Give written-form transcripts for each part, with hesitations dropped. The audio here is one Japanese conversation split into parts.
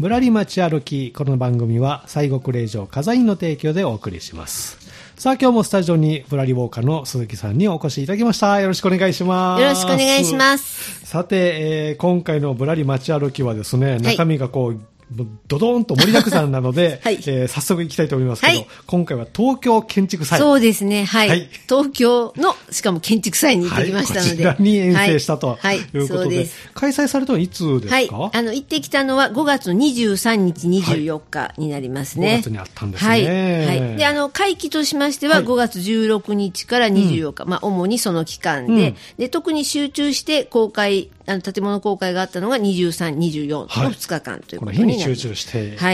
ぶらり街歩き。この番組は西国霊場火山院の提供でお送りします。さあ今日もスタジオにぶらりウォーカーの鈴木さんにお越しいただきました。よろしくお願いします。 よろしくお願いします。 さて、今回のぶらり街歩きはですね、中身がこう、ドドーンと盛りだくさんなので、はい早速行きたいと思いますけど、はい、今回は東京建築祭。 そうですね、はい。はい、東京の、しかも建築祭に行ってきましたので。 こちらに遠征したということで、開催されたのはいつですか？ はい、行ってきたのは5月23日、24日になりますね。 5月にあったんですね。 はい。はい。で、会期としましては5月16日から24日、主にその期間で、で、特に集中して公開、建物公開があったのが23、24の2日間ということになります。この日に集中して、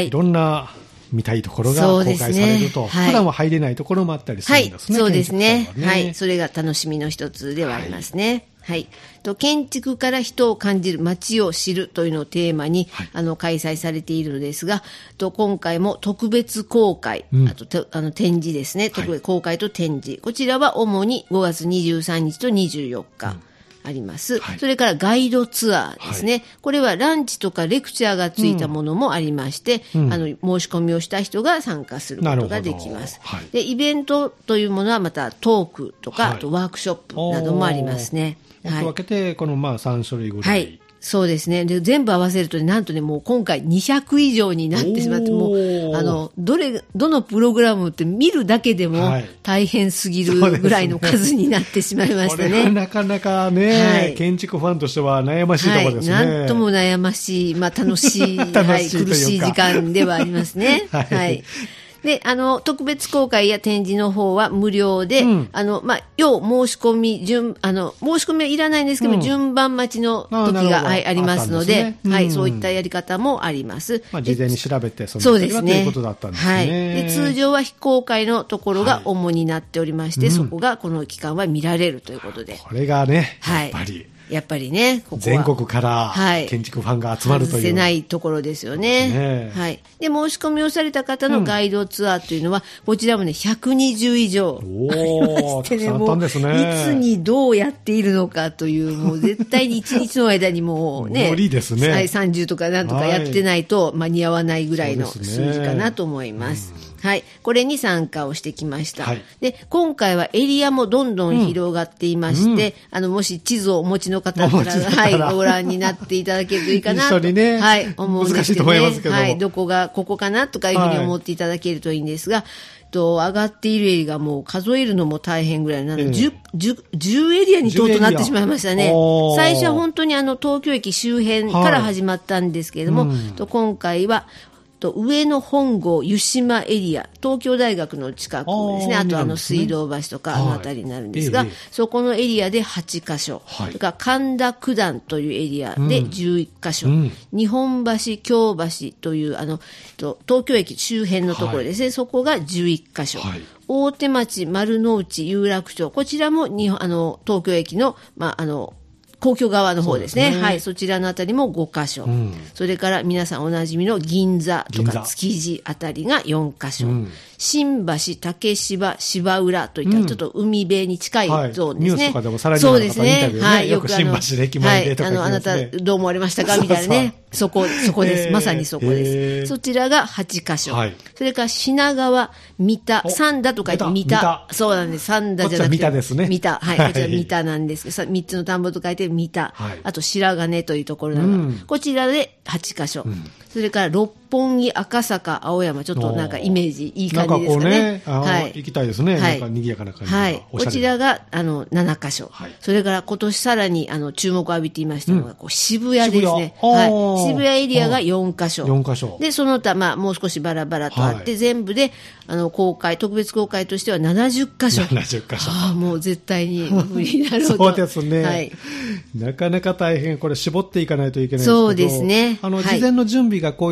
いろんな見たいところが公開されると、普段は入れないところもあったりするんですね。 そうですね。はい。それが楽しみの一つではありますね。はい。建築から人を感じる、街を知るというのをテーマに、開催されているのですが、今回も特別公開、あと展示ですね。特別公開と展示。こちらは主に5月23日と24日。あります。それからガイドツアーですね。これはランチとかレクチャーがついたものもありまして、申し込みをした人が参加することができます。で、イベントというものはまたトークとか、あとワークショップなどもありますね。 分けて、この3種類ぐらい。はい。 そうですね。で、全部合わせると、なんとね、もう今回200以上になってしまって、もう、どのプログラムって見るだけでも大変すぎるぐらいの数になってしまいましたね。 これはなかなかね、建築ファンとしては悩ましいところですね。 なんとも悩ましい、楽しい、苦しい時間ではありますね。はい。で、特別公開や展示の方は無料で、要申し込み、申し込みはいらないんですけど、順番待ちの時がありますので、はい、そういったやり方もあります。 事前に調べて、そうですね。ということだったんですね。 はい。で、通常は非公開のところが主になっておりまして、そこがこの期間は見られるということで。 これがね、やっぱりね、 ここは全国から建築ファンが集まるという。 外せないところですよね。はい。で、申し込みをされた方のガイドツアーというのは、こちらもね、120以上ありましてね、もう、いつにどうやっているのかという、もう絶対に1日の間にもうね、 無理ですね。 30とかなんとかやってないと間に合わないぐらいの数字かなと思います。はい。これに参加をしてきました。で、今回はエリアもどんどん広がっていまして、もし地図をお持ちの方だったら、ご覧になっていただけるといいかなと。 一緒にね。 はい。思うんですけどね。 難しいと思いますけど。 はい。どこが、ここかなとかいうふうに思っていただけるといいんですが、上がっているエリアがもう数えるのも大変ぐらいなので、10エリアにとうとなってしまいましたね。最初は本当に東京駅周辺から始まったんですけれども、今回は、上野本郷湯島エリア、東京大学の近くですね。あと水道橋とかあの辺りになるんですが、そこのエリアで8カ所、それから神田九段というエリアで11カ所、日本橋、京橋という東京駅周辺のところですね。そこが11カ所。大手町、丸の内、有楽町、こちらも東京駅の、皇居側の方ですね。はい。そちらのあたりも5カ所。それから皆さんおなじみの銀座とか築地あたりが4カ所。新橋、竹芝、芝浦といったちょっと海辺に近いゾーンですね。 ニュースとかでもさらにの方のインタビューね。はい。 よく新橋で駅前でとか言ってますね。 あなたどう思われましたかみたいなね。そこです。まさにそこです。そちらが8カ所。それから品川、三田、三田とか言って三田。そうなんです。三田じゃなくて。 三田ですね。 三田。はい。こちら三田なんですけど、3つの田んぼと書いて三田。あと白金というところなど。こちらで8カ所。それから六本木、赤坂、青山、ちょっとなんかイメージいい感じですかね。 はい。行きたいですね。なんか賑やかな感じ。 はい。こちらが7カ所。それから今年さらに注目を浴びていましたのが渋谷ですね。はい。渋谷エリアが4カ所。 4カ所。 で、その他もう少しバラバラとあって、全部で特別公開としては70カ所。 70カ所。 もう絶対に無理だろうと。 そうですね。はい。なかなか大変、これ絞っていかないといけないですけど。 そうですね。 事前の準備がこういう時には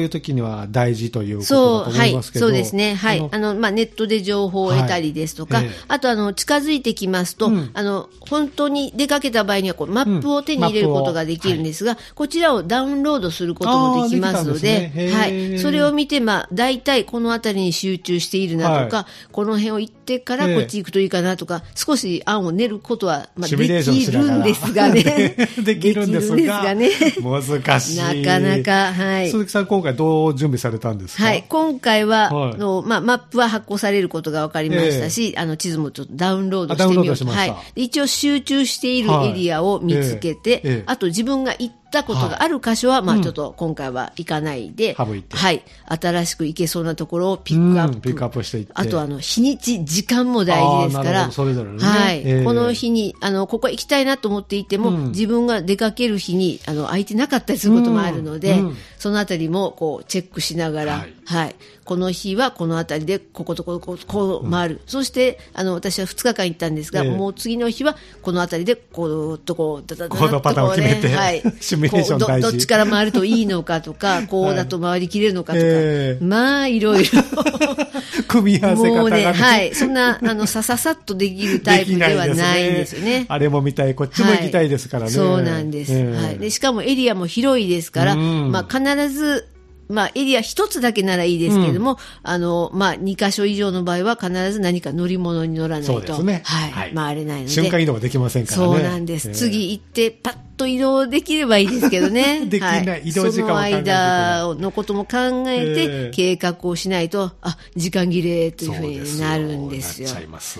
は大事ということだと思いますけど。 そうですね。はい。ネットで情報を得たりですとか、あと近づいてきますと、本当に出かけた場合にはマップを手に入れることができるんですが、こちらをダウンロードすることもできますので、はい。それを見て、大体この辺りに集中しているなとか、この辺を行ってからこっち行くといいかなとか、少し案を練ることは、できるんですがね。 できるんですがね。難しい。 なかなか、はい。 鈴木さん、今回どう準備されたんですか？ はい。今回は、マップは発行されることが分かりましたし、地図もちょっとダウンロードしてみようと。はい。一応集中しているエリアを見つけて、あと自分が行ったことがある箇所は、ちょっと今回は行かないで、はい。新しく行けそうなところをピックアップ。 ピックアップしていって。 あと日にち、時間も大事ですから、 それぞれね。 はい。この日に、ここ行きたいなと思っていても、自分が出かける日に、空いてなかったりすることもあるので、そのあたりも、チェックしながら、はい。この日はこのあたりで、こことこう回る。そして、私は2日間行ったんですが、もう次の日は、このあたりで、ダダダこのパターンを決めて、はい。シミュレーション大事。 どっちから回るといいのかとか、こうだと回りきれるのかとか、いろいろ。 組み合わせ方がね。もうね、 はい。そんな、さっとできるタイプではないんですよね。 あれも見たい、こっちも行きたいですからね。 そうなんです。はい。で、しかもエリアも広いですから、必ず、エリア一つだけならいいですけれども、2カ所以上の場合は必ず何か乗り物に乗らないと、 そうですね。 はい。回れないので。 瞬間移動はできませんからね。 そうなんです。次行って、パッと移動できればいいですけどね。 できない。移動時間を考えて。 その間のことも考えて、計画をしないと、時間切れというふうになるんですよ。 なっちゃいます。 はい。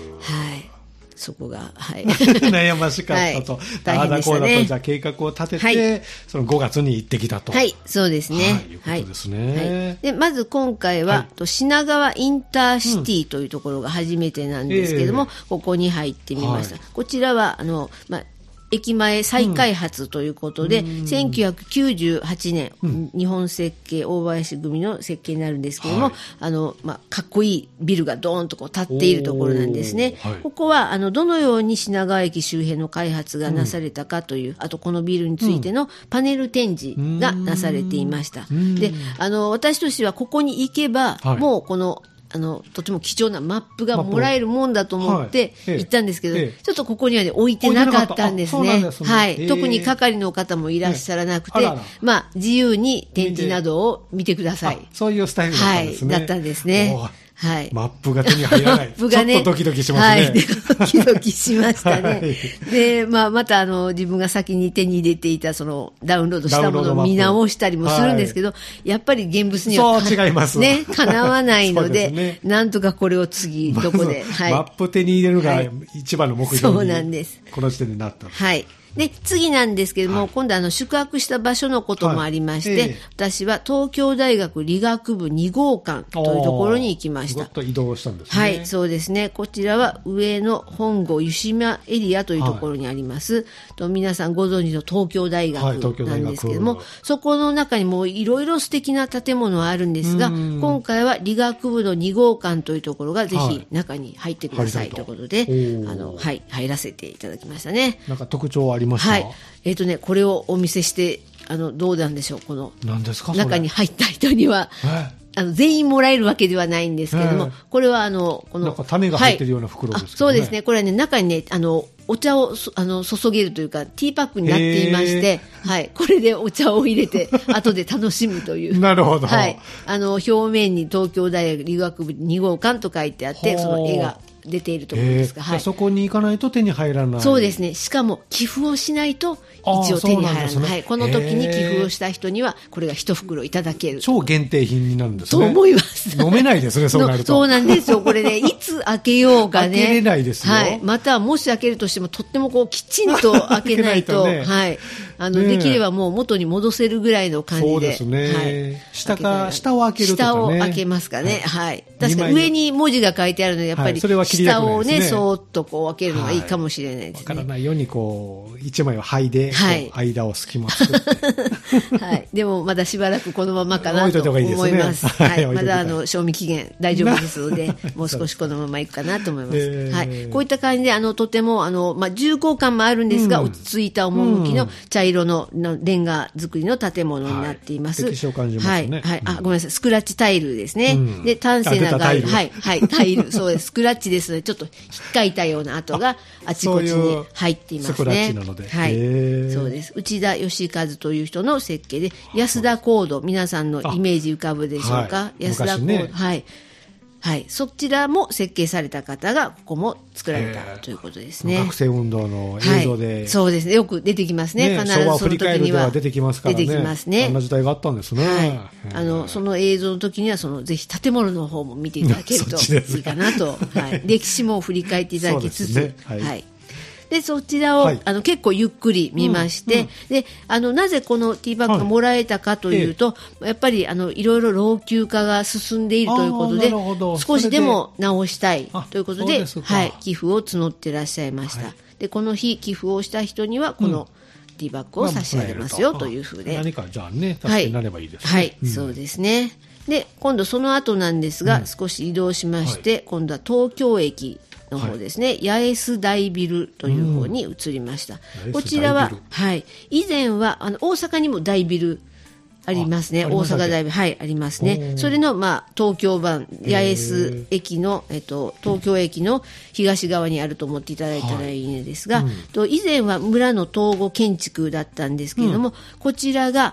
そこが、はい。 悩ましかったと。 大変でしたね。 こうだと、じゃあ計画を立てて、その5月に行ってきたと。 はい、そうですね。 いうことですね。 で、まず今回は、品川インターシティというところが初めてなんですけども、ここに入ってみました。こちらは、駅前再開発ということで、1998年、日本設計大林組の設計になるんですけれども、かっこいいビルがドーンと建っているところなんですね。ここは、どのように品川駅周辺の開発がなされたかという、あとこのビルについてのパネル展示がなされていました。で、私としてはここに行けば、もうこの、とても貴重なマップがもらえるもんだと思って行ったんですけど、ちょっとここにはね、置いてなかったんですね。はい。特に係の方もいらっしゃらなくて、自由に展示などを見てください。 そういうスタイルだったんですね。 だったんですね。はい。 マップが手に入らない。マップがね。ちょっとドキドキしますね。はい。 ドキドキしましたね。で、また自分が先に手に入れていたダウンロードしたものを見直したりもするんですけど、やっぱり現物にはそう違います。 ね、かなわないので、なんとかこれを次、どこで。 はい。マップ手に入れるが一番の目標に。 そうなんです。 この時点になった。 はい。で、次なんですけども、今度宿泊した場所のこともありまして、私は東京大学理学部2号館というところに行きました。 ちょっと移動したんですね。 はい、そうですね。こちらは上野本郷湯島エリアというところにあります。皆さんご存知の東京大学なんですけども、そこの中にもいろいろ素敵な建物はあるんですが、今回は理学部の2号館というところがぜひ中に入ってくださいということで、入らせていただきましたね。 なんか特徴はありました？ はい。これをお見せして、どうなんでしょう、この、 何ですか、 中に入った人には、全員もらえるわけではないんですけれども、これは、この、 なんか種が入ってるような袋ですけどね。 そうですね。これはね、中にね、お茶を、注げるというか、ティーパックになっていまして、はい。これでお茶を入れて、後で楽しむという。 なるほど。 はい。表面に東京大学理学部2号館と書いてあって、その絵が出ているところですが、はい。 そこに行かないと手に入らない。 そうですね。しかも、寄付をしないと、一応手に入らない。はい。この時に寄付をした人には、これが一袋いただける。 超限定品になるんですね。 と思います。 飲めないですね、そうなると。 そうなんですよ。これね、いつ開けようかね。 開けれないですよ。 はい。または、もし開けるとしても、とってもきちんと開けないと、はい。できればもう元に戻せるぐらいの感じで。そうですね。はい。下を開けるとかね。 下を開けますかね。はい。確かに上に文字が書いてあるので、やっぱり、下をね、そーっと開けるのがいいかもしれないですね。 わからないように、一枚を剥いで、間を隙間を作って。 はい。でも、まだしばらくこのままかなと思います。はい。まだ賞味期限大丈夫ですので、もう少しこのままいくかなと思います。はい。こういった感じで、とても、重厚感もあるんですが、落ち着いた趣の茶色のレンガ造りの建物になっています。 歴史を感じますね。 はい。はい。ごめんなさい。スクラッチタイルですね。で、端正なタイル。はい。はい。タイル。そうです。スクラッチですので、ちょっと引っかいたような跡があちこちに入っていますね。 スクラッチなので。 はい。そうです。内田義和という人の設計で、安田コード、皆さんのイメージ浮かぶでしょうか。安田コード。はい。はい、そちらも設計された方がここも作られたということですね。 学生運動の映像で、 そうですね、よく出てきますね。必ずその時には出てきますからね。 出てきますね。 あんな時代があったんですね。 はい、その映像の時にはぜひ建物の方も見ていただけるといいかなと、はい、歴史も振り返っていただきつつ、はいでそちらを、結構ゆっくり見まして、でなぜこのティーバッグがもらえたかというと、やっぱりいろいろ老朽化が進んでいるということで、少しでも直したいということで、はい、寄付を募ってらっしゃいました。でこの日寄付をした人にはこのティーバッグを差し上げますよというふうで、 何かじゃあね助けになればいいですね。 はい、そうですね。で今度その後なんですが、少し移動しまして、今度は東京駅の方ですね、八重洲大ビルという方に移りました。こちらは、はい、以前は大阪にも大ビルありますね。大阪大ビル、はい、ありますね。それの、東京版、八重洲駅の、東京駅の東側にあると思っていただいたらいいんですが、以前は村の統合建築だったんですけれども、こちらが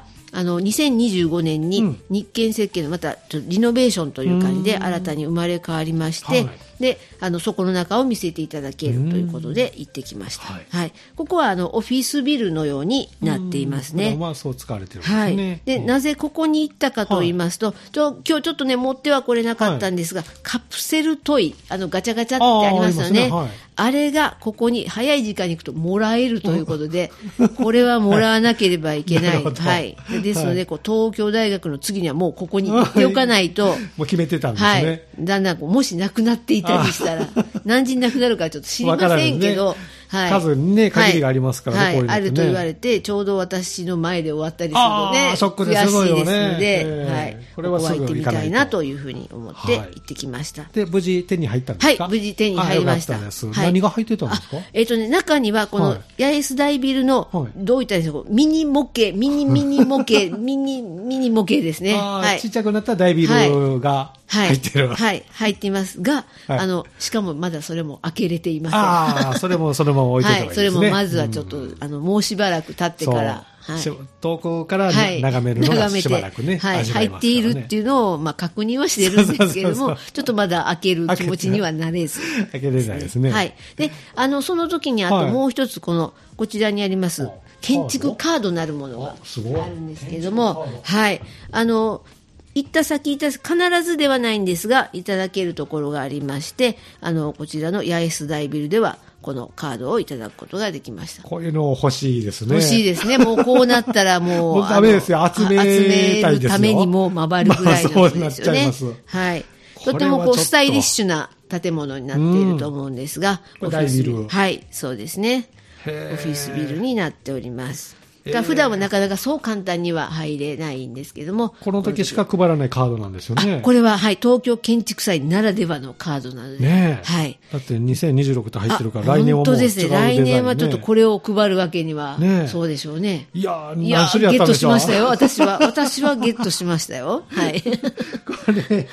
2025年に日建設計のまたリノベーションという感じで新たに生まれ変わりまして、でそこの中を見せていただけるということで行ってきました。はい、ここはオフィスビルのようになっていますね。 そう使われてるんですね。はい、 でなぜここに行ったかと言いますと、今日ちょっとね持ってはこれなかったんですが、カプセルトイガチャガチャってありますよね。あれがここに早い時間に行くともらえるということで、これはもらわなければいけない。はい、ですので、東京大学の次にはもうここに行っておかないと、もう決めてたんですね。はい、 だんだんもしなくなっていたりしたら、何時になくなるかちょっと知りませんけど、はい、 数にね限りがありますからね。 はい、あると言われて、ちょうど私の前で終わったりするので、 ショックですごいよね。 悔しいですので、はい、これは行ってみたいなというふうに思って行ってきました。 で無事手に入ったんですか？ はい、無事手に入りました。 何が入ってたんですか？ 中にはこの八重洲大ビルの、どういったんでしょう、ミニ模型ミニ模型ミニ模型ですね。はい、 ちっちゃくなった大ビルが入ってる。 はい、入っていますが、しかもまだそれも開けれていません。 それもそのまま置いておいた方がいいですね。 それもまずはちょっともうしばらく経ってから。 遠くから眺めるのがしばらくね、 入っているっていうのを確認はしてるんですけれども、ちょっとまだ開ける気持ちにはなれず、 開けれないですね。 はい。で、その時にあともう一つこちらにあります建築カードなるものがあるんですけれども、はい。行った先必ずではないんですがいただけるところがありまして、こちらの八重洲大ビルではこのカードをいただくことができました。 こういうの欲しいですね。 欲しいですね。もうこうなったらもうダメですよ。集めたいですよ。 るためにもう回るぐらいのことですよね。はい。とてもスタイリッシュな建物になっていると思うんですが、 大ビル。 はい、そうですね。オフィスビルになっております。普段はなかなかそう簡単には入れないんですけども、 この時しか配らないカードなんですよね。 これは、はい、東京建築祭ならではのカードなので、 ね、 はい、 だって2026って入ってるから来年はもう違うデザイン、ね、 本当ですね。来年はちょっとこれを配るわけには、そうでしょうね。 いやゲットしましたよ。私はゲットしましたよ。はい。 これ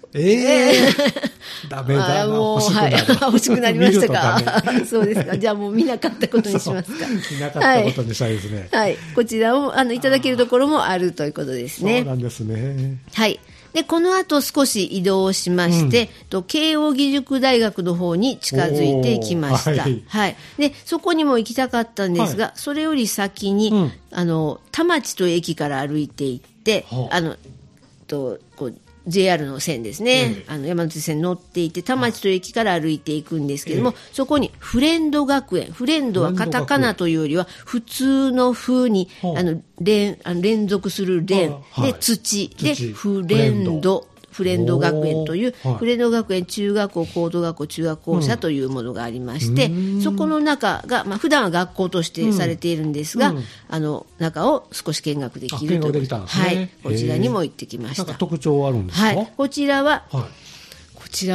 ダメだな。 もう欲しくなりましたか。そうですか。じゃあもう見なかったことにしますか。 見なかったことにしたいですね。 はい。こちらをいただけるところもあるということですね。 そうなんですね。 はい。で、この後少し移動しまして、慶応義塾大学の方に近づいていきました。はい。で、そこにも行きたかったんですが、それより先に、田町という駅から歩いて行って、JR の線ですね、山手線乗っていて田町という駅から歩いていくんですけれども、そこにフレンド学園、フレンドはカタカナというよりは普通の風に連続する連で土でフレンド学園という、フレンド学園中学校高等学校中学校舎というものがありまして、そこの中が、普段は学校としてされているんですが、中を少し見学できるという、はい、こちらにも行ってきました。 なんか特徴はあるんですか？ はい、こちらは、こちらも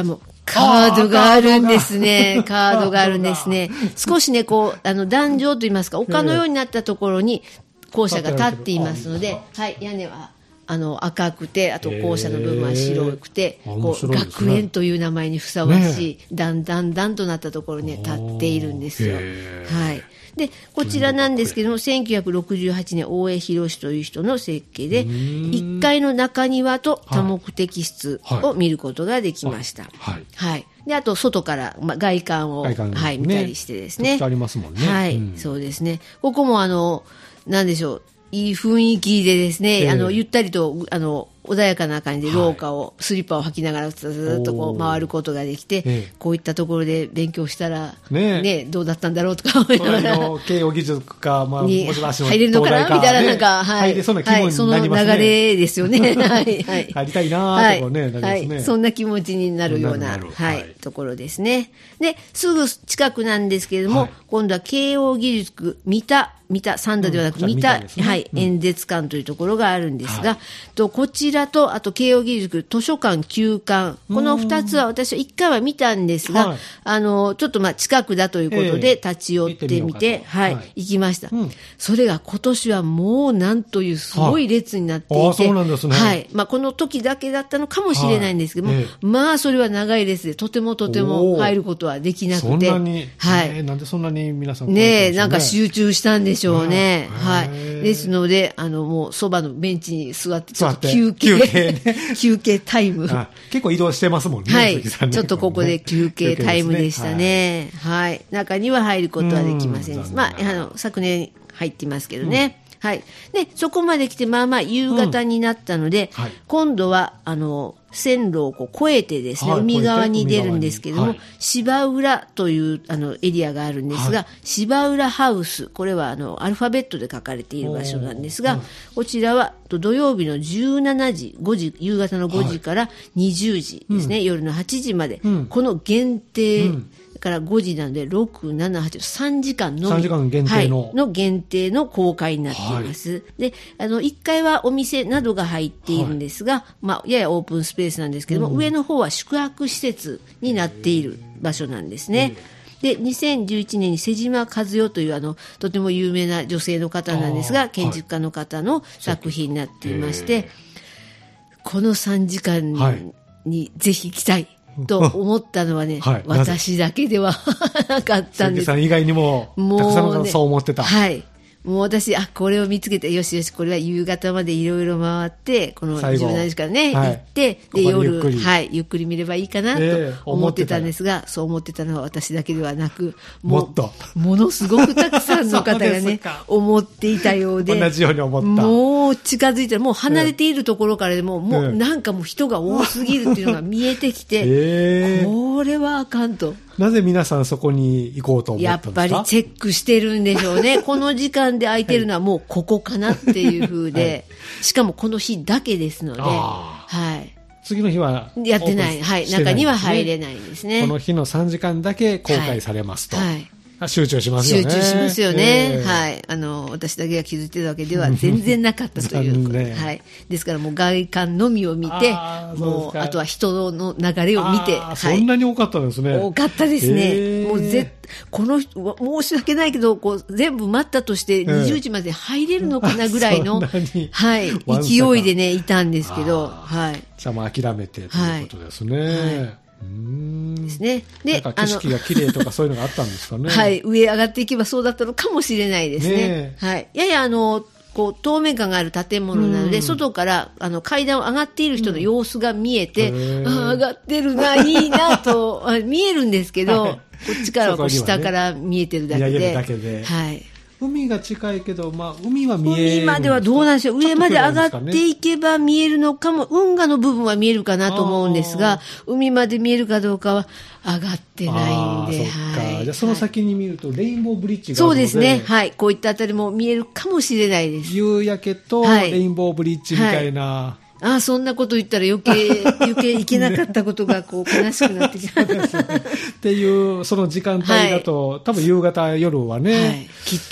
カードがあるんですね。カードがあるんですね。少しね、こう、壇上といいますか、丘のようになったところに校舎が立っていますので、はい、屋根は、赤くて、あと校舎の部分は白くて、こう、学園という名前にふさわしい、だんだんとなったところに立っているんですよ。はい。で、こちらなんですけども、1968年、大江博という人の設計で、1階の中庭と多目的室を見ることができました。はい。で、あと、外から、外観を、はい、見たりしてですね。 ありますもんね。 はい、そうですね。ここもなんでしょう。いい雰囲気でですね、ゆったりと、穏やかな感じで廊下を、スリッパを履きながらずっとこう回ることができて、こういったところで勉強したら、ね、どうだったんだろうとか思いながら。 慶応義塾か、もちろん足の入れるのかなみたいな、なんか、 はい。入れそうな気分になりますね。 その流れですよね。はい。 入りたいなーとかね、 はい。そんな気持ちになるような、はい、ところですね。で、すぐ近くなんですけれども、今度は慶応義塾、三田三田ではなく、三田、はい、演説館というところがあるんですが、こちらと、あと、慶応義塾図書館旧館、この2つは私は1回は見たんですが、ちょっと近くだということで立ち寄ってみて、はい、行きました。それが今年はもうなんというすごい列になっていて、 そうなんですね。 はい。この時だけだったのかもしれないんですけども、それは長い列でとても入ることはできなくて、 そんなに、 はい。 なんでそんなに皆さんねえ、なんか集中したんでしょうね。はい。ですので、もうそばのベンチに座って、ちょっと休憩タイム。 結構移動してますもんね。 はい。ちょっとここで休憩タイムでしたね。はい。中には入ることはできません。昨年入っていますけどね。はい。で、そこまで来て、夕方になったので、今度は、線路を越えてですね、海側に出るんですけれども、芝浦というエリアがあるんですが、芝浦ハウス、これはアルファベットで書かれている場所なんですが、こちらは土曜日の17時、5時、夕方の5時から20時ですね、夜の8時まで、この限定、から5時なので、6、7、8、3時間のみ。3 時間限定の。 の限定の公開になっています。で、1階はお店などが入っているんですが、ややオープンスペースなんですけども、上の方は宿泊施設になっている場所なんですね。で、2011年に瀬島和代というとても有名な女性の方なんですが、建築家の方の作品になっていまして、この3時間にぜひ行きたい。と思ったのはね、私だけではなかったんです。 鈴木さん以外にも、たくさんの方そう思ってた。 はい。もう私、これを見つけて、よしよし、これは夕方までいろいろ回って、この17時からね、行って、で、夜、ゆっくり見ればいいかなと思ってたんですが、そう思ってたのは私だけではなく、 ものすごくたくさんの方がね、思っていたようで、 同じように思った。 もう近づいたら、もう離れているところからでも、もうなんかもう人が多すぎるっていうのが見えてきて、これはあかんと。 なぜ皆さんそこに行こうと思ったんですか？ やっぱりチェックしてるんでしょうね。この時間で空いてるのはもうここかなっていう風で、しかもこの日だけですので、 次の日はやってない。はい。中には入れないんですね。 この日の3時間だけ公開されますと。集中しますよね。 集中しますよね。はい。私だけが気づいてるわけでは全然なかったということで。はい。ですからもう外観のみを見て、もう、あとは人の流れを見て。 そんなに多かったですね。 多かったですね。もうこの人、申し訳ないけど、全部待ったとして20時まで入れるのかなぐらいの、はい。勢いでね、いたんですけど、はい。 じゃあもう諦めてということですね。 ですね。 で、景色が綺麗とかそういうのがあったんですかね。 はい。上上がっていけばそうだったのかもしれないですね。はい。やや透明感がある建物なので、外から階段を上がっている人の様子が見えて、上がってるな、いいなと見えるんですけど、こっちからは下から見えてるだけで。はい。 海が近いけど、海は見える。 海まではどうなんでしょう。上まで上がっていけば見えるのかも、運河の部分は見えるかなと思うんですが、海まで見えるかどうかは上がってないんで。 はい。じゃあその先に見ると、レインボーブリッジがあるので。 そうですね。はい。こういったあたりも見えるかもしれないです。 夕焼けとレインボーブリッジみたいな。 そんなこと言ったら余計いけなかったことが悲しくなってきた。 っていう、その時間帯だと、多分夕方、夜はね。 きっと。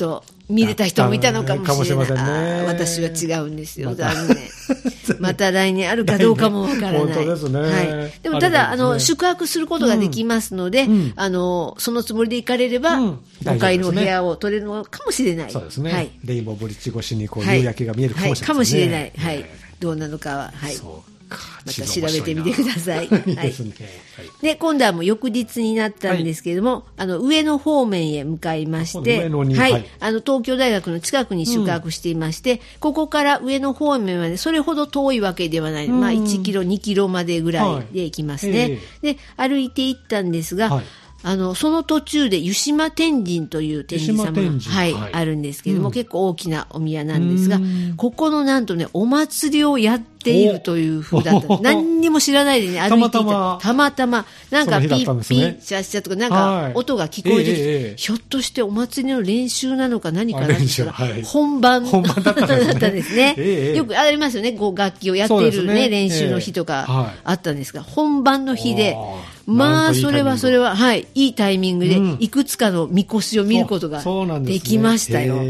見れた人もいたのかもしれない。 かもしれませんね。 私は違うんですよ。残念。また来年あるかどうかもわからない。 本当ですね。 はい。でもただ、宿泊することができますので、そのつもりで行かれれば、5階の部屋を取れるのかもしれない。 そうですね。 はい。 レインボーブリッジ越しにこう夕焼けが見えるかもしれない。 かもしれない。はい。どうなのかは、はい。また調べてみてください。はい。で、今度はもう翌日になったんですけれども、上野方面へ向かいまして、はい。東京大学の近くに宿泊していまして、ここから上野方面までそれほど遠いわけではない。まあ、1キロ、2キロまでぐらいで行きますね。で、歩いて行ったんですが、その途中で湯島天神という天神様が、はい、あるんですけれども、結構大きなお宮なんですが、ここのなんとね、お祭りをやっているという風だった。何にも知らないでね、歩いていた。たまたま、なんかピッピッ、シャッシャとか、なんか音が聞こえてきて、ひょっとしてお祭りの練習なのか何かなって言ったら、本番だったんですね。よくありますよね、楽器をやっているね、練習の日とかあったんですが、本番の日で、まあ、それは、はい、いいタイミングで、いくつかのみこしを見ることができましたよ。はい。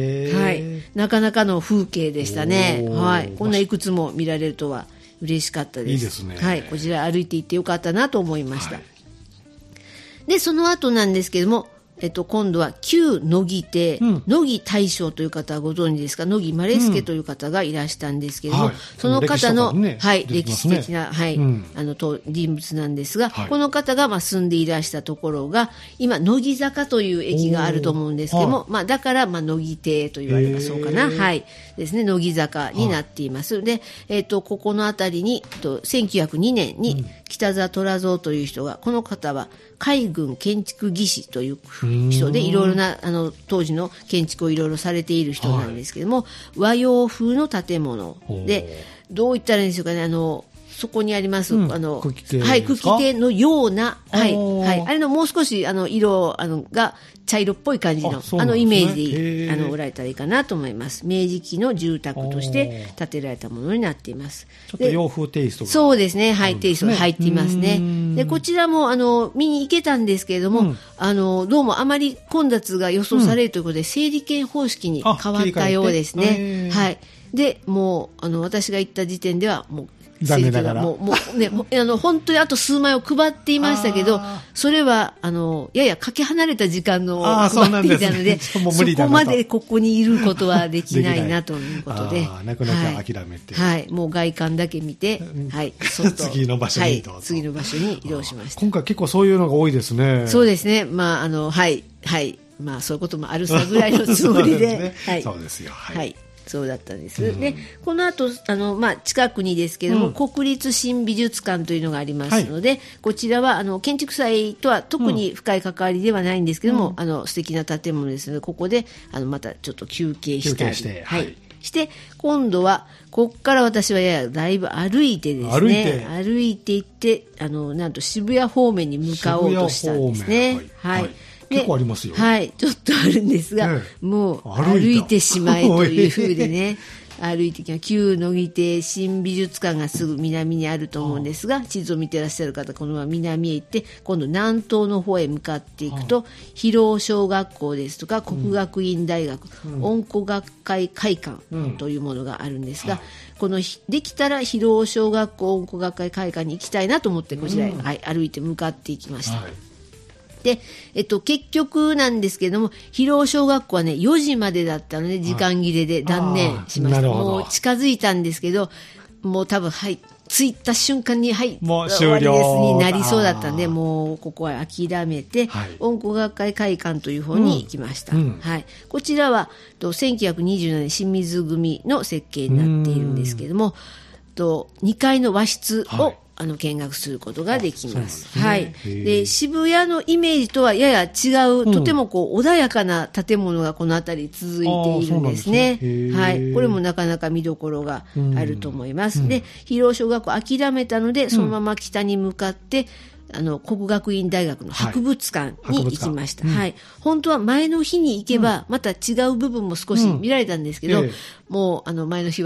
なかなかの風景でしたね。はい。こんないくつも見られるとは嬉しかったです。 いいですね。 はい。こちら歩いて行ってよかったなと思いました。で、その後なんですけども、今度は旧乃木邸、乃木大将という方はご存知ですか、乃木マレスケという方がいらしたんですけれども、その方の、はい、歴史的な、はい、人物なんですが、この方が、住んでいらしたところが、今、乃木坂という駅があると思うんですけども、だから、乃木邸と言わればそうかな、はい、ですね、乃木坂になっています。で、ここのあたりに、1902年に、北沢虎蔵という人が、この方は、海軍建築技師という人で、いろいろな、当時の建築をいろいろされている人なんですけども、和洋風の建物で、どう言ったらいいんでしょうかね、そこにあります、 茎亭はい、茎亭のような、はい、はい、あれのもう少し、色、が茶色っぽい感じの、イメージで、おられたらいいかなと思います。明治期の住宅として建てられたものになっています。 ちょっと洋風テイストが。 そうですね、はい、テイストが入っていますね。で、こちらも、見に行けたんですけれども、どうもあまり混雑が予想されるということで、整理券方式に変わったようですね。はい。で、もう、私が行った時点では、もう、 残念ながら。 もうね、本当にあと数枚を配っていましたけど、それは、ややかけ離れた時間の配っていたので、そこまでここにいることはできないなということで。 なかなか諦めて。 はい。もう外観だけ見て、はい。 次の場所に移動。 はい。次の場所に移動しました。 今回結構そういうのが多いですね。 そうですね。はい。はい。そういうこともあるさぐらいのつもりで。はい。 そうですよ。 はい。そうだったんです。で、この後、近くにですけども、国立新美術館というのがありますので、こちらは、建築祭とは特に深い関わりではないんですけども、素敵な建物ですので、ここで、またちょっと休憩したり。はい。して、今度は、ここから私はだいぶ歩いてですね、歩いていって、なんと渋谷方面に向かおうとしたんですね。はい。 結構ありますよ。 はい。ちょっとあるんですが、もう歩いてしまえという風でね、歩いてきます。旧乃木邸新美術館がすぐ南にあると思うんですが、地図を見てらっしゃる方、このまま南へ行って、今度南東の方へ向かっていくと、広尾小学校ですとか、国学院大学、音古学会会館というものがあるんですが、このできたら広尾小学校音古学会会館に行きたいなと思って、こちらへ、歩いて向かっていきました。で、結局なんですけれども、広尾小学校はね、4時までだったので、時間切れで断念しました。もう近づいたんですけど、もう多分、はい、着いた瞬間に、はい、 もう終わりですになりそうだったんで、もうここは諦めて、音古学会会館という方に行きました。はい。こちらは、1927年清水組の設計になっているんですけれども、2階の和室を、見学することができます。はい。で、渋谷のイメージとはやや違う、とても穏やかな建物がこの辺り続いているんですね。はい。これもなかなか見どころがあると思います。で、広尾小学校諦めたので、そのまま北に向かって、国学院大学の博物館に行きました。はい。本当は前の日に行けば、また違う部分も少し見られたんですけど、もう、前の日は、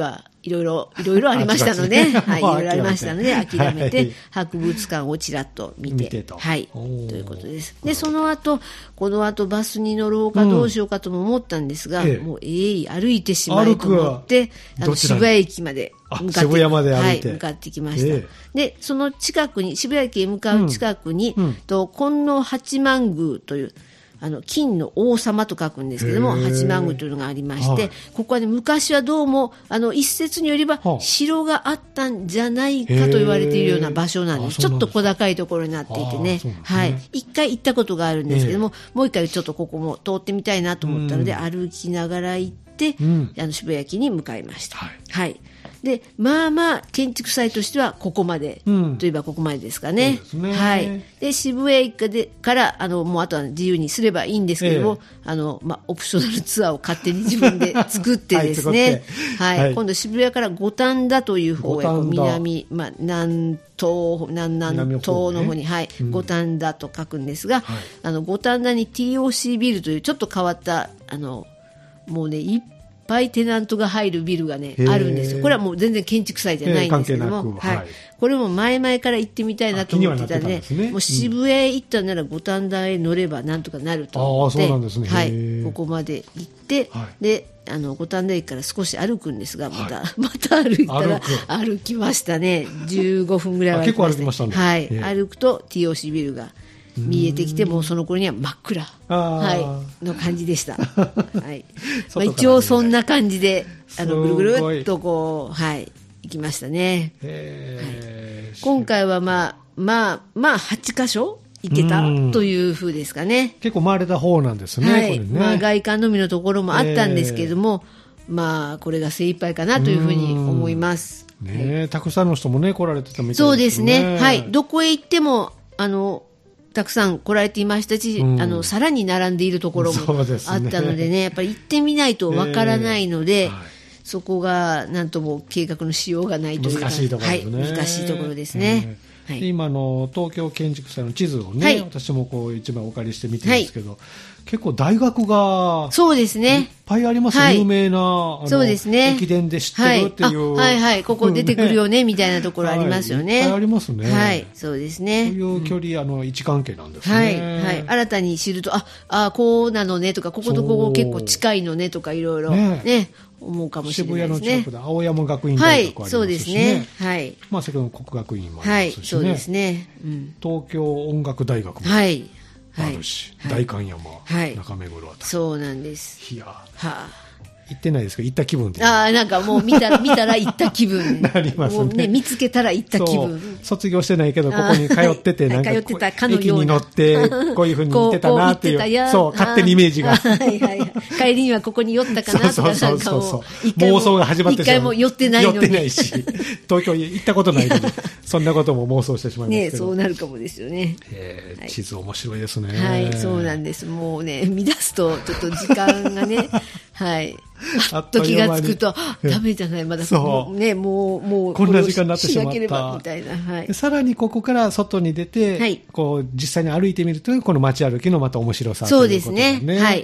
いろいろありましたので、はい、いろいろありましたので、諦めて、 はい博物館をちらっと見て、 と。 はい、ということです。で、その後、この後バスに乗ろうかどうしようかとも思ったんですが、もう歩いてしまえと思って、渋谷駅まで向かって、 渋谷まで歩いて、 はい、向かってきました。で、その近くに、渋谷駅へ向かう近くに、金の八幡宮という、金の王様と書くんですけども、八幡宮というのがありまして、ここはね、昔はどうも、一説によれば、城があったんじゃないかと言われているような場所なんです。ちょっと小高いところになっていてね、はい。一回行ったことがあるんですけども、もう一回ちょっとここも通ってみたいなと思ったので、歩きながら行って、渋谷駅に向かいました。はい。で、まあまあ、建築祭としてはここまで、といえばここまでですかね。はい。で、渋谷駅から、もうあとは自由にすればいいんですけども、オプショナルツアーを勝手に自分で作ってですね、はい。今度渋谷から五反田という方へ、南、南東の方に、はい、五反田と書くんですが、五反田に TOC ビルというちょっと変わった、もうね、いっぱいテナントが入るビルがね、あるんですよ。これはもう全然建築祭じゃないんですけども、はい。これも前々から行ってみたいなと思ってたんで、もう渋谷へ行ったなら五反田へ乗ればなんとかなると思って、はい、ここまで行って、で、五反田駅から少し歩くんですが、また歩いたら、歩きましたね。15分ぐらいは結構歩きましたね。 はい。歩くと TOC ビルが見えてきて、もうその頃には真っ暗、はい、の感じでした。はい。一応そんな感じで、ぐるぐるっとこう、はい、行きましたね。今回はまあ、8カ所行けたという風ですかね。 結構回れた方なんですね。 はい。外観のみのところもあったんですけれども、これが精一杯かなというふうに思います。 ね、たくさんの人もね、来られてたみたいですね。 そうですね。はい。どこへ行っても、たくさん来られていましたし、さらに並んでいるところもあったのでね、やっぱり行ってみないとわからないので、そこがなんとも計画のしようがないというか、 難しいところですね。 はい、難しいところですね。はい、 今の東京建築祭の地図をね、私もこう一枚お借りして見てるんですけど、結構大学がそうですね、 いっぱいあります、有名なそうですね、 駅伝で知ってるっていう、 はいはい、ここ出てくるよねみたいなところありますよね。 いっぱいありますね。 はい、そうですね。 そういう距離、位置関係なんですね。 はいはい、新たに知ると、こうなのねとか、こことここ結構近いのねとか、いろいろね、思うかもしれないですね。 渋谷の近くで青山学院大学ありますしね。はい、そうですね。 はい。 先ほどの国学院もありますしね。はい、そうですね。東京音楽大学もあるし、代官山、中目黒あたり。 そうなんです。 いや、行ってないですけど、行った気分で。 なんかもう見たら行った気分。 なりますね。 見つけたら行った気分。 卒業してないけど、ここに通ってて、なんか、駅に乗って、こういうふうに行ってたなっていう、そう、勝手にイメージが。はいはい。 帰りにはここに寄ったかなとか、なんかもう、 妄想が始まってしまう。 一回も寄ってないのに。 寄ってないし、東京行ったことないのに、そんなことも妄想してしまいますけど。 ね、そうなるかもですよね。 地図面白いですね。 はい、そうなんです。もうね、見出すと、ちょっと時間がね、はい。あっと気がつくと、ダメじゃない、まだ、ね、もう、 こんな時間になってしまった。 みたいな。はい。 さらにここから外に出て、こう、実際に歩いてみると、この街歩きのまた面白さということですね。 そうですね。はい。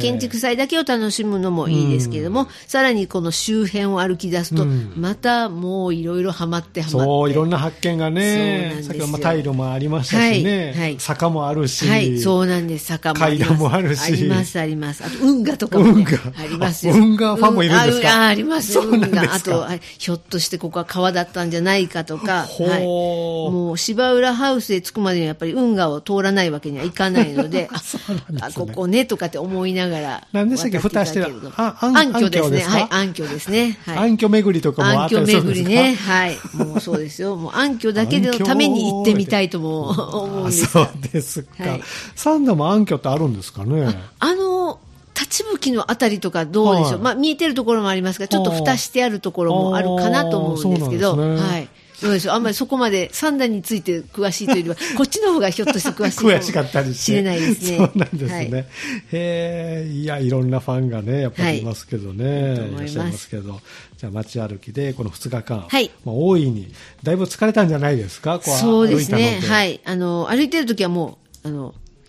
建築祭だけを楽しむのもいいですけれども、さらにこの周辺を歩き出すと、またもういろいろハマって。 そう、いろんな発見がね、先ほどタイルもありましたしね、坂もあるし、 はい、そうなんです、坂もあります。 階段もあるし。 あります、あります。あと、運河とかもありますよ。 運河ファンもいるんですか？ ありますよ。運河。あと、ひょっとしてここは川だったんじゃないかとか、もう芝浦ハウスへ着くまでにはやっぱり運河を通らないわけにはいかないので、ここねとかって思いながら。 何でしたっけ、蓋してる。 暗渠ですね。はい、暗渠ですね。 暗渠巡りとかもあったりするんですか？ 暗渠巡りね。はい。もうそうですよ。もう暗渠だけのために行ってみたいとも思うんです。 そうですか。三田も暗渠ってあるんですかね？ 立ち吹きのあたりとかどうでしょう、見えてるところもありますが、ちょっと蓋してあるところもあるかなと思うんですけど、はい。どうでしょう、あんまりそこまで三段について詳しいというよりは、こっちの方がひょっとして詳しいかもしれないですね。 そうなんですね。いや、いろんなファンがね、やっぱりいますけどね。いらっしゃいますけど。じゃあ街歩きでこの2日間、大いに、だいぶ疲れたんじゃないですか？ そうですね。はい。歩いてるときはもう、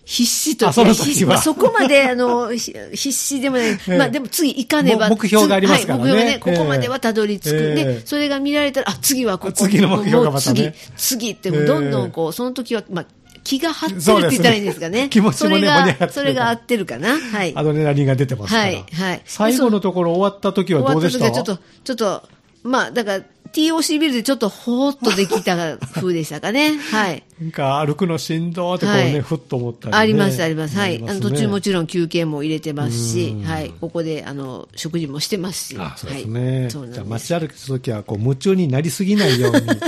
必死とその時はそこまで必死でもない。まあでも次行かねば。 目標がありますからね。 はい、目標がね、ここまではたどり着く。で、それが見られたら、次はここ。 次の目標がまたね。 次ってどんどんこう、その時は、まあ、気が張ってるって言ったらいいんですかね。 気持ちもね、 それが合ってるかな。はい。 アドレナリンが出てますから。はい。はい。最後のところ終わった時はどうでした？ 終わった時はちょっと、まあ、だから、TOC ビルでちょっとほーっとできた風でしたかね。はい。 なんか歩くのしんどってこうね、ふっと思ったりね。 あります、あります。はい。途中もちろん休憩も入れてますし、はい。ここで、食事もしてますし。 そうですね。じゃあ街歩くときは、こう、夢中になりすぎないように。はい。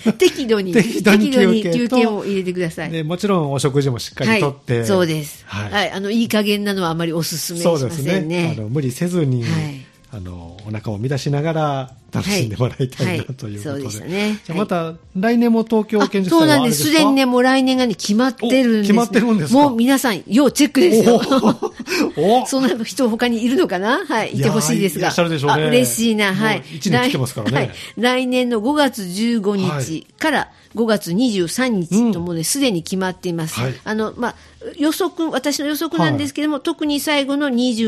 適度に休憩を入れてください。 で、もちろんお食事もしっかりとって。 そうです。はい。いい加減なのはあまりお勧めしませんね。そうですね。 無理せずに、お腹を満たしながら楽しんでもらいたいなということで。そうでしたね。じゃあまた、来年も東京建築祭はあるんですか？ そうなんです。すでにね、もう来年がね、決まってるんです。 決まってるんですか？ もう皆さん、要チェックですよ。そんな人他にいるのかな？はい。いてほしいですが。 いらっしゃるでしょうね。 嬉しいな。はい。 1年来てますからね。 来年の5月15日から5月23日ともね、すでに決まっています。まあ、私の予測なんですけども、特に最後の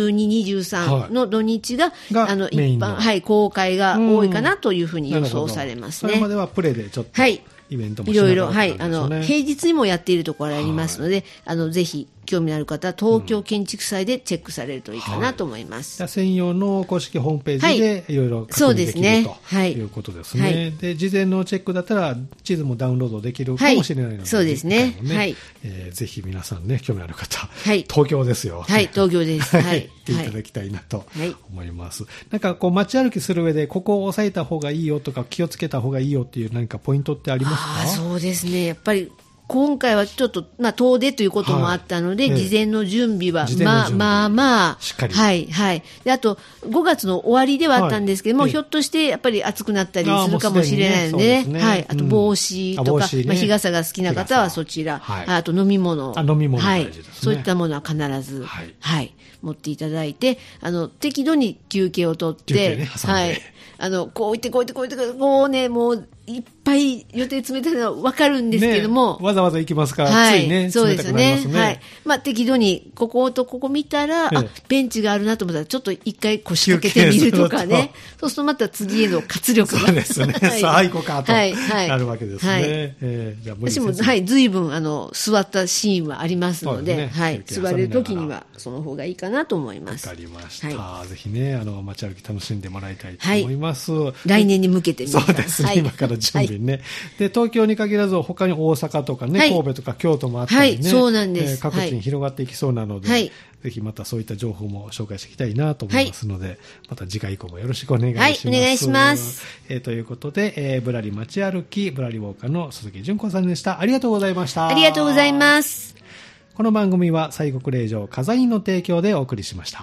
22、23の土日が、一般、公開が多いかなというふうに予想されますね。 それまではプレでちょっと、イベントもしいろいろ、平日にもやっているところありますので、ぜひ、興味のある方は東京建築祭でチェックされるといいかなと思います。 専用の公式ホームページでいろいろ確認できるということですね。で、事前のチェックだったら地図もダウンロードできるかもしれないので、 そうですね。 ぜひ皆さんね、興味ある方、東京ですよ。 はい、東京です。はい。 行っていただきたいなと思います。なんかこう街歩きする上でここを押さえた方がいいよとか気をつけた方がいいよっていう何かポイントってありますか？ そうですね。やっぱり今回はちょっと、遠出ということもあったので、事前の準備は、まあ、 しっかり。 はい、はい。で、あと、5月の終わりではあったんですけども、ひょっとしてやっぱり暑くなったりするかもしれないので、はい。あと、帽子とか、日傘が好きな方はそちら、あと飲み物。はい。そういったものは必ず、はい。持っていただいて、適度に休憩をとって、はい。こう行って、こうね、もう、いっぱい予定詰めてるのは分かるんですけども。 わざわざ行きますから、ついね、 そうですよね。はい。まあ、適度に、こことここ見たら、ベンチがあるなと思ったら、ちょっと一回腰掛けてみるとかね。そうするとまた次への活力が。 そうですね。さあ、行こうかと。なるわけですね。 じゃあ私も、随分、座ったシーンはありますので、はい。座れるときには、その方がいいかなと思います。 わかりました。ぜひね、街歩き楽しんでもらいたいと思います。 来年に向けてそうですね。今から準備ね。で、東京に限らず他に大阪とかね、神戸とか京都もあったりね、 そうなんです。 各地に広がっていきそうなので、ぜひまたそういった情報も紹介していきたいなと思いますので、また次回以降もよろしくお願いします。 お願いします。 ということで、ぶらり街歩き、ぶらりウォーカーの鈴木純子さんでした。ありがとうございました。 ありがとうございます。 この番組は西国霊場火山院の提供でお送りしました。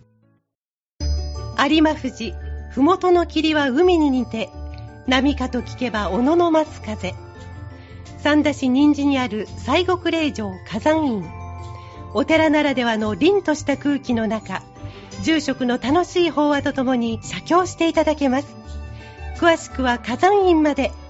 有馬富士、ふもとの霧は海に似て、波かと聞けば小野の松風。三田市人参にある西国霊場火山院。お寺ならではの凛とした空気の中、住職の楽しい法話とともに写経していただけます。詳しくは火山院まで